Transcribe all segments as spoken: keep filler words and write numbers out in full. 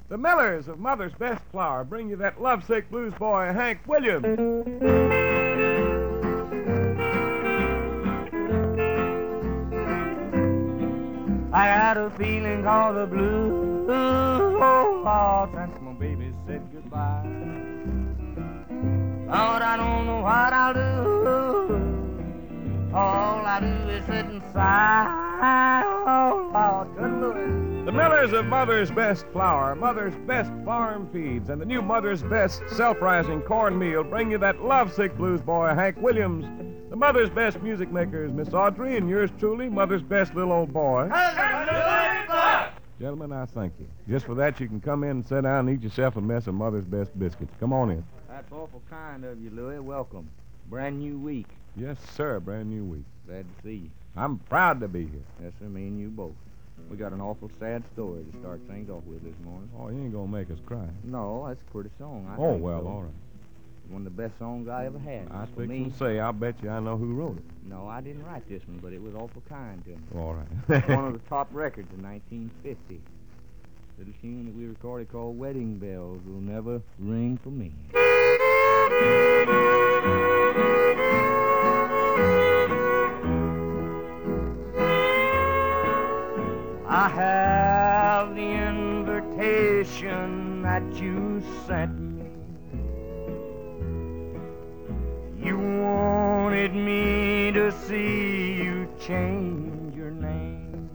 The Millers of Mother's Best Flower bring you that lovesick blues boy, Hank Williams. I had a feeling called the blues, oh Lord, since my baby said goodbye. Lord, I don't know what I'll do. All I do is sit and sigh. Oh Lord, good Lord. The Millers of Mother's Best Flour, Mother's Best Farm Feeds, and the new Mother's Best Self-Rising Cornmeal bring you that lovesick blues boy, Hank Williams. The Mother's Best Music Makers, Miss Audrey, and yours truly, Mother's Best Little Old Boy. Gentlemen, I thank you. Just for that, you can come in and sit down and eat yourself a mess of Mother's Best biscuits. Come on in. That's awful kind of you, Louie. Welcome. Brand new week. Yes, sir, brand new week. Glad to see you. I'm proud to be here. Yes, sir, me and you both. We got an awful sad story to start things off with this morning. Oh, you ain't gonna make us cry. No, that's a pretty song. I oh, think well, so. all right. One of the best songs I ever had. I was For me. fixing to say, I'll bet you I know who wrote it. No, I didn't write this one, but it was awful kind to me. All right. One of the top records in nineteen fifty. Little tune that we recorded called Wedding Bells Will Never Ring for Me. I have the invitation that you sent me. You wanted me to see you change your name.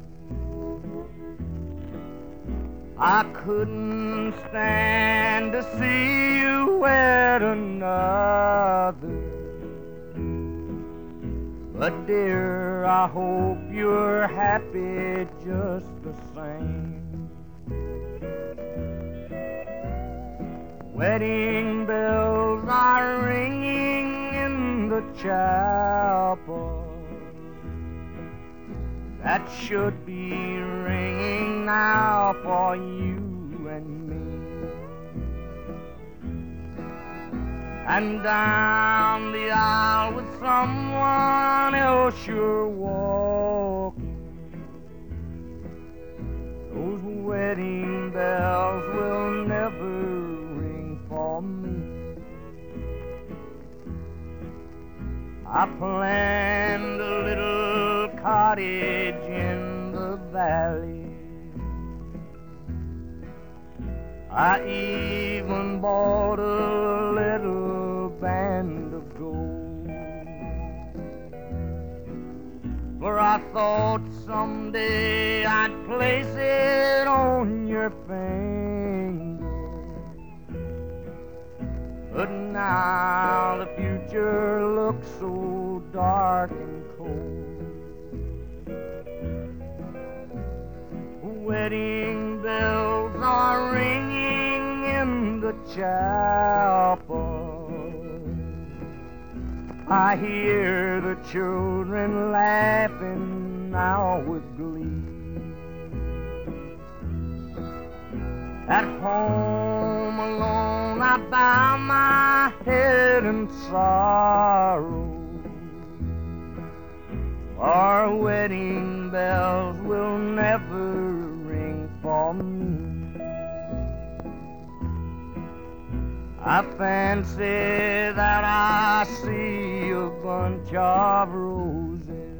I couldn't stand to see you wed another. But dear, I hope you're happy just the same. Wedding bells are ringing in the chapel. That should be ringing now for you and me. And down the aisle with someone else you're walking. Those wedding bells will never ring for me. I planned a little cottage in the valley. I even bought a little band of gold, for I thought someday I'd place it on your finger. But now the future looks so dark and cold. Wedding bells are ringing in the chapel. I hear the children laughing now with glee. At home alone I bow my head in sorrow. Our wedding bells will never ring for me. I fancy that I see a bunch of roses,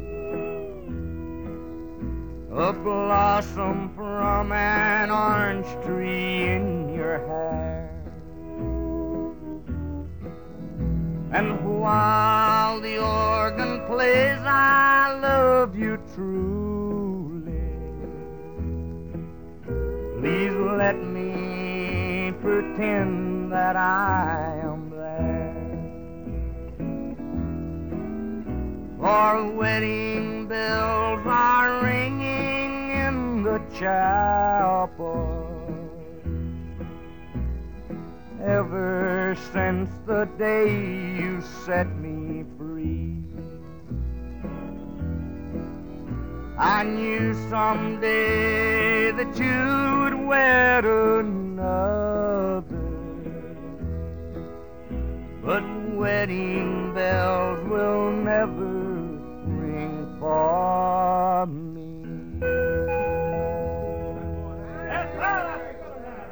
a blossom from an orange tree in your hair. And while the organ plays, I love you truly. Please let me pretend that I am there. For wedding bells are ringing in the chapel. Ever since the day you set me free, I knew someday that you would wed another. But wedding bells will never ring for me.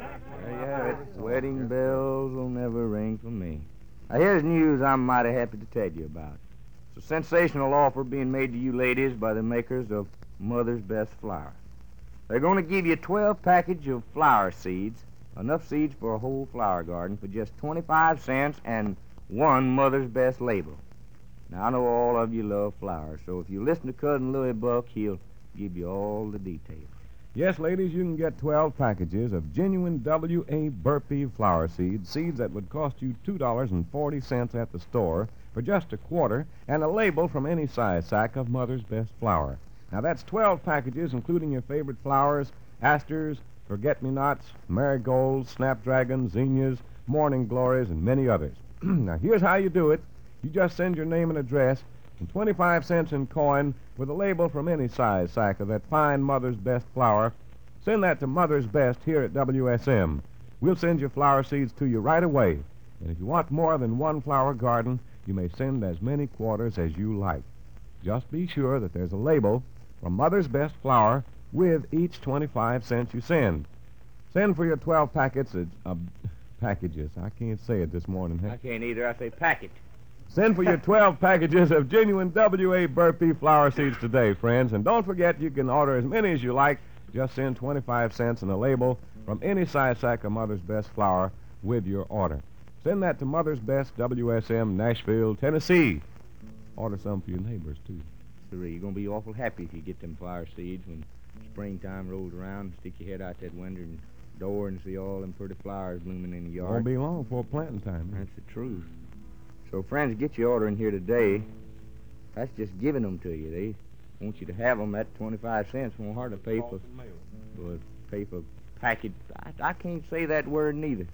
wedding bells will never ring for me. Now, here's news I'm mighty happy to tell you about. It's a sensational offer being made to you ladies by the makers of Mother's Best Flour. They're going to give you twelve packages of flower seeds, enough seeds for a whole flower garden, for just twenty-five cents and one Mother's Best label. Now, I know all of you love flowers, so if you listen to Cousin Louis Buck, he'll give you all the details. Yes, ladies, you can get twelve packages of genuine W A Burpee flower seeds, seeds that would cost you two dollars and forty cents at the store for just a quarter, and a label from any size sack of Mother's Best Flour. Now, that's twelve packages, including your favorite flowers, asters, forget-me-nots, marigolds, snapdragons, zinnias, morning glories, and many others. Now, here's how you do it. You just send your name and address and twenty-five cents in coin with a label from any size sack of that fine Mother's Best flour. Send that to Mother's Best here at W S M. We'll send your flower seeds to you right away. And if you want more than one flower garden, you may send as many quarters as you like. Just be sure that there's a label from Mother's Best flour with each twenty-five cents you send. Send for your twelve packets of, of packages. I can't say it this morning, huh? I can't either. I say packet. Send for your twelve packages of genuine W A Burpee flower seeds today, friends. And don't forget, you can order as many as you like. Just send twenty-five cents and a label from any size sack of Mother's Best flour with your order. Send that to Mother's Best, W S M, Nashville, Tennessee. Order some for your neighbors, too. Sure, you're going to be awful happy if you get them flower seeds when springtime rolls around. Stick your head out that window and door and see all them pretty flowers blooming in the yard. Won't be long before planting time. That's the truth. So, friends, get your order in here today. That's just giving them to you. They want you to have them at twenty-five cents. Won't hardly pay for, for, pay for package. I, I can't say that word neither.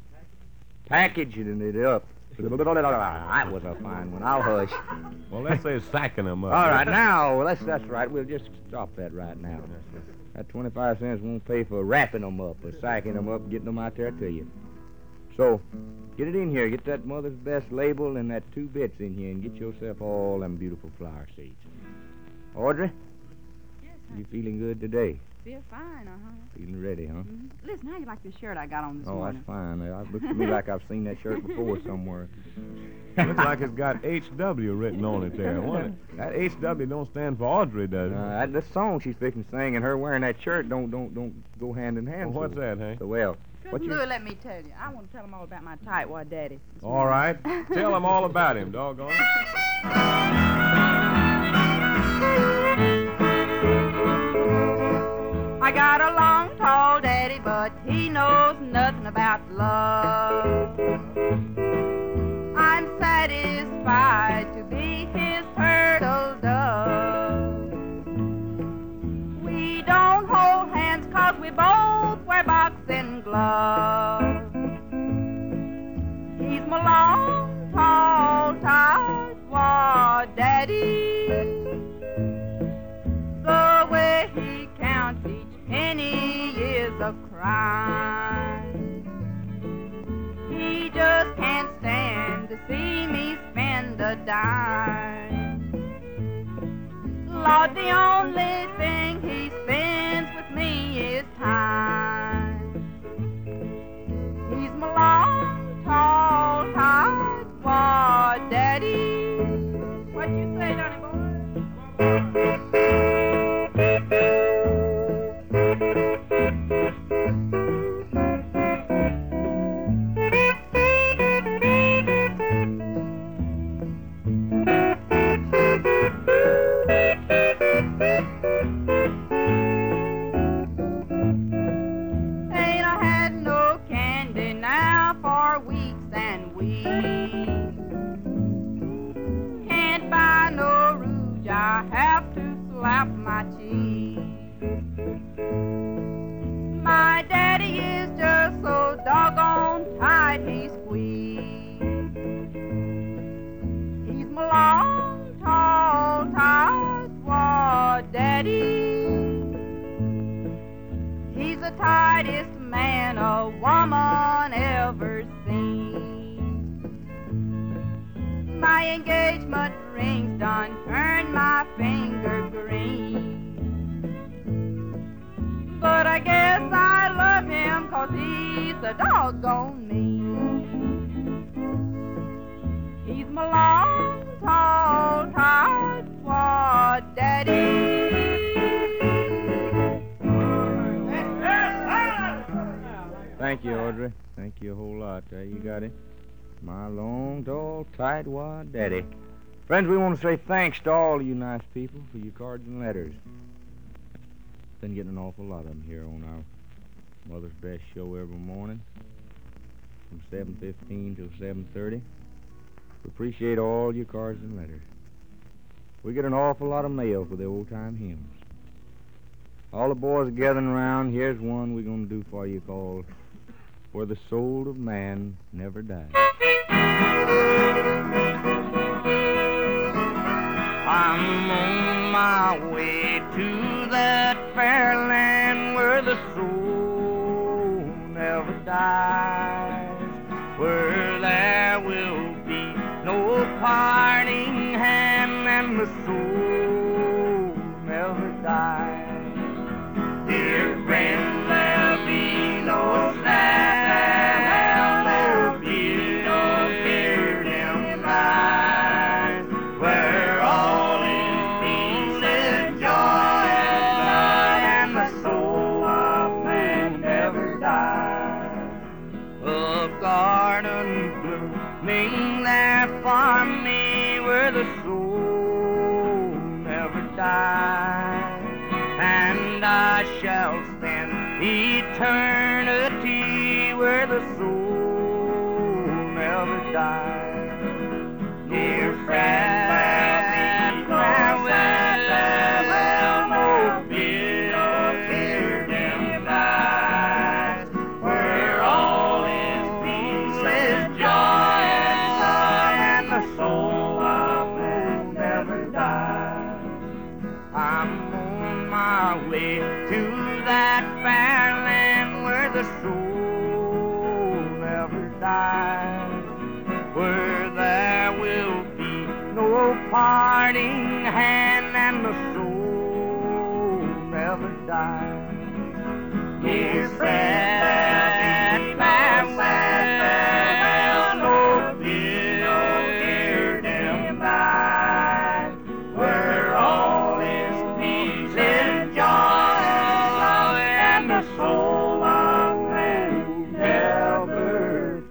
Packaging it up. That was a fine one. I'll hush. Well, let's say sacking them up. All right, now, well, that's, that's right. We'll just stop that right now. That twenty-five cents won't pay for wrapping them up or sacking them up and getting them out there to you. So, get it in here. Get that Mother's Best label and that two bits in here and get yourself all them beautiful flower seeds. Audrey? Yes, You feeling good today? feel fine, uh-huh. Feeling ready, huh? Mm-hmm. Listen, how you like this shirt I got on this Oh, morning? that's fine. It looks to me like I've seen that shirt before somewhere. Looks like it's got H W written on it there. Won't it? That H W don't stand for Audrey, does it? Uh, that, this song she's fixing to sing and her wearing that shirt don't don't don't go hand in hand. Well, what's so, that, hey? So well. What Cousin you... Louie, let me tell you. I want to tell them all about my tightwad daddy. this All morning. right. Tell them all about him, doggone it. I got a long, tall daddy, but he knows nothing about love. I'm satisfied to be his turtle dove. We don't hold hands 'cause we both wear boxing gloves. He's my long, tall, tightwad daddy. The way he counts each penny is a crime. He just can't stand to see me spend a dime. Lord, the only thing he spends with me is time. He's my long, tall, tightwad daddy. What you say, Johnny boy? Ain't I had no candy now for weeks and weeks. Can't buy no rouge, I have to slap my cheeks. My daddy is just so doggone tight he squeezes. He's my long, tall, tightwad daddy. He's the tightest man a woman ever seen. My engagement ring's done turned my finger green. But I guess I love him 'cause he's so doggone mean. He's my long, tall, tight wad daddy. Thank you, Audrey. Thank you a whole lot. There you got it. My long, tall, tight wad daddy. Friends, we want to say thanks to all you nice people for your cards and letters. Been getting an awful lot of them here on our Mother's Best show every morning from seven fifteen till seven thirty. We appreciate all your cards and letters. We get an awful lot of mail for the old-time hymns. All the boys are gathering around. Here's one we're going to do for you called Where the Soul of Man Never Dies. I'm on my way to that fair land where the soul never dies, where there will be no parting hand and the soul never dies. Dear friends, there'll be no sad, there'll be no tear dim eyes, where all is peace and joy and the soul of man never dies. A garden blooming there for me where the soul never dies, and I shall spend eternity where the soul never dies. Dear friend, farewell, no fear of tear dim eyes, where all is peace is joy and the soul of man never dies. I'm on my way to that fair land where the soul never dies, where there will be no parting hand and the soul never dies. Dear friend, farewell, no fear of tear dim eyes, where all is peace and joy and the soul of man never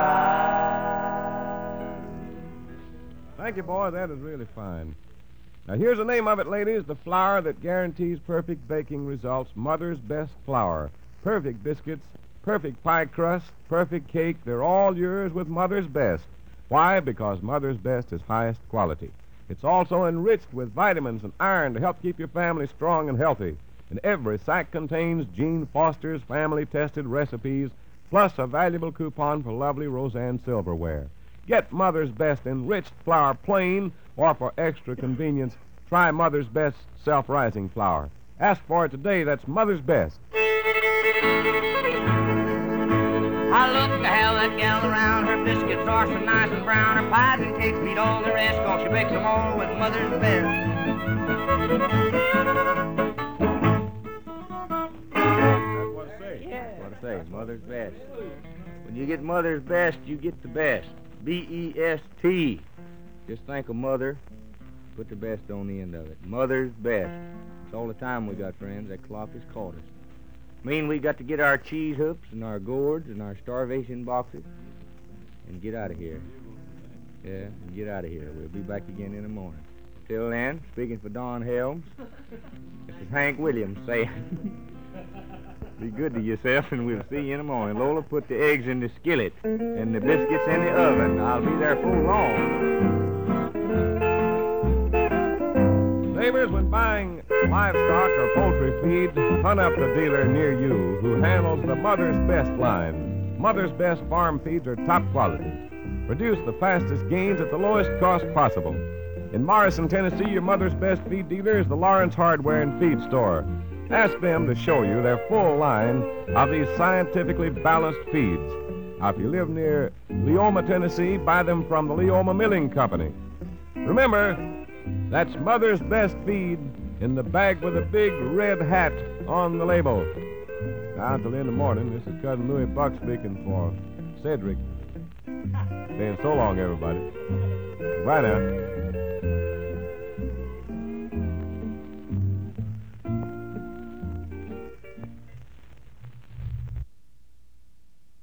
dies. Thank you, boy. That is really fine. Now, here's the name of it, ladies. The flour that guarantees perfect baking results. Mother's Best Flour. Perfect biscuits, perfect pie crust, perfect cake. They're all yours with Mother's Best. Why? Because Mother's Best is highest quality. It's also enriched with vitamins and iron to help keep your family strong and healthy. And every sack contains Gene Foster's family-tested recipes, plus a valuable coupon for lovely Roseanne silverware. Get Mother's Best enriched flour plain, or for extra convenience, try Mother's Best self-rising flour. Ask for it today. That's Mother's Best. I love to have that gal around. Her biscuits are so nice and brown. Her pies and cakes beat all the rest, 'cause she bakes them all with Mother's Best. That's what I say. That's what I say, Mother's Best. When you get Mother's Best, you get the best. B E S T. Just think of Mother, put the best on the end of it. Mother's Best. It's all the time we got, friends. That clock has caught us. Mean we got to get our cheese hoops and our gourds and our starvation boxes and get out of here. Yeah, and get out of here. We'll be back again in the morning. Till then, speaking for Don Helms, this is Hank Williams saying, be good to yourself, and we'll see you in the morning. Lola, put the eggs in the skillet and the biscuits in the oven. I'll be there full long. Neighbors, when buying livestock or poultry feed, hunt up the dealer near you who handles the Mother's Best line. Mother's Best farm feeds are top quality. Produce the fastest gains at the lowest cost possible. In Morrison, Tennessee, your Mother's Best feed dealer is the Lawrence Hardware and Feed Store. Ask them to show you their full line of these scientifically balanced feeds. Now, if you live near Leoma, Tennessee, buy them from the Leoma Milling Company. Remember, that's Mother's Best feed in the bag with a big red hat on the label. Now, until in the morning, this is Cousin Louis Buck speaking for Cedric. Saying so long, everybody. Bye now.